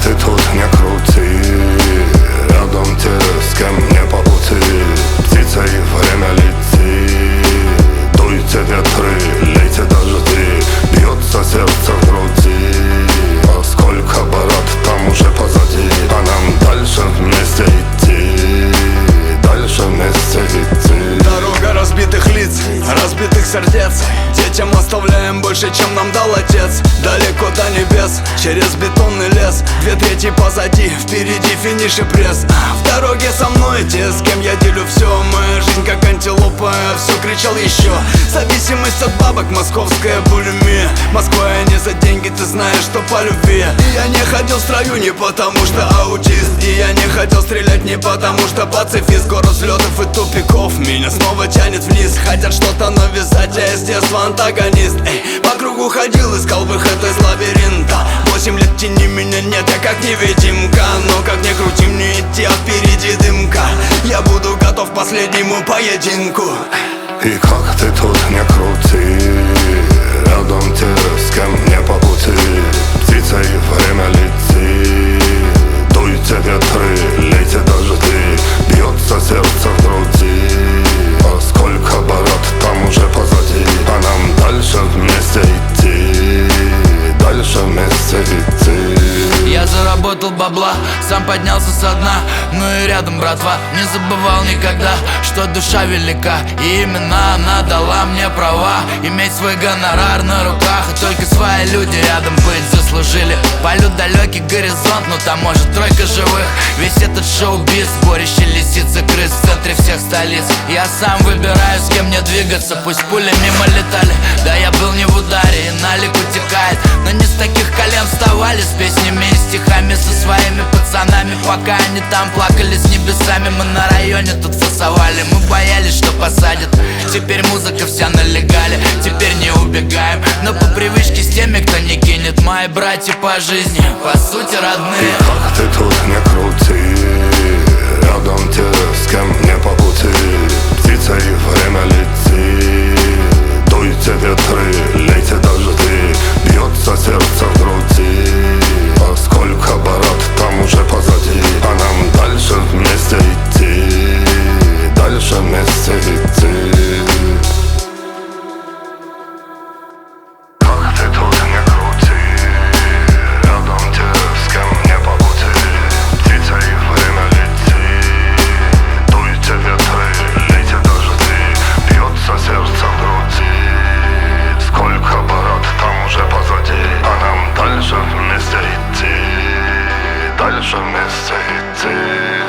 ты тут не крути, рядом те, с кем мне по пути. Птицей время летит, дуйте ветры, лейте дожди, бьется сердце в груди. А сколько бород там уже позади, а нам дальше вместе идти, дальше вместе идти. Дорога разбитых лиц, разбитых сердец. Детям оставляем больше, чем нам дал отец. Далеко до небес, через бетонный лес. 2/3 позади, впереди финиш и пресс. В дороге со мной те, с кем я делю все. Моя жизнь как антилопа, все кричал еще. Зависимость от бабок, московская булимия. Москва я не за деньги, ты знаешь, что по любви. И я не ходил в строю не потому что аутист. И я не хотел стрелять не потому что пацифист. Город взлетов и тупиков, меня снова тянет вниз. Хотят что-то навязать, а я с детства антагонист. По кругу ходил, искал выход из лабиринта. 8 лет тени меня нет, я как невидимка. Но как ни крути мне идти, а впереди дымка. Я буду готов к последнему поединку. И как ты тут не крути, рядом те, с кем мне по пути. Птицей время летит, дуйте ветры, лейте дожди, бьется сердце в груди. А сколько бород там уже позади, а нам дальше вместе идти, дальше вместе идти. Я заработал бабла, сам поднялся со дна. Ну и рядом братва, не забывал никогда, что душа велика. И именно она дала мне права иметь свой гонорар на руках. И только свои люди рядом быть заслужили. Полет далекий горизонт, но там может тройка живых. Весь этот шоу-биз, сборище лисиц и крыс в центре всех столиц. Я сам выбираю, с кем мне двигаться, пусть пули мимо летали. Да, я был не в ударе, и налик утекает. Но не с таких колен вставали, с песнями и стихами, со своими пацанами. Пока они там плакали с небесами, мы на районе тут фасовали. Мы боялись, что посадят, теперь музыка вся на легале. Теперь не убегаем, но по привычке с теми, кто не кинет. Мои братья по жизни, по сути родные. И как ты тут не крути, рядом те, с кем мне по пути. Птицей время летит, дуйте ветры, лейте дожди, бьется сердце в груди. А сколько бород там уже позади, а нам дальше вместе идти, дальше вместе идти. Как ты тут не крути, рядом те, с кем мне по пути. Птицей время летит, дуйте ветры, лейте дожди, бьется сердце в груди. Сколько бород там уже позади, а нам дальше вместе идти, дальше вместе идти.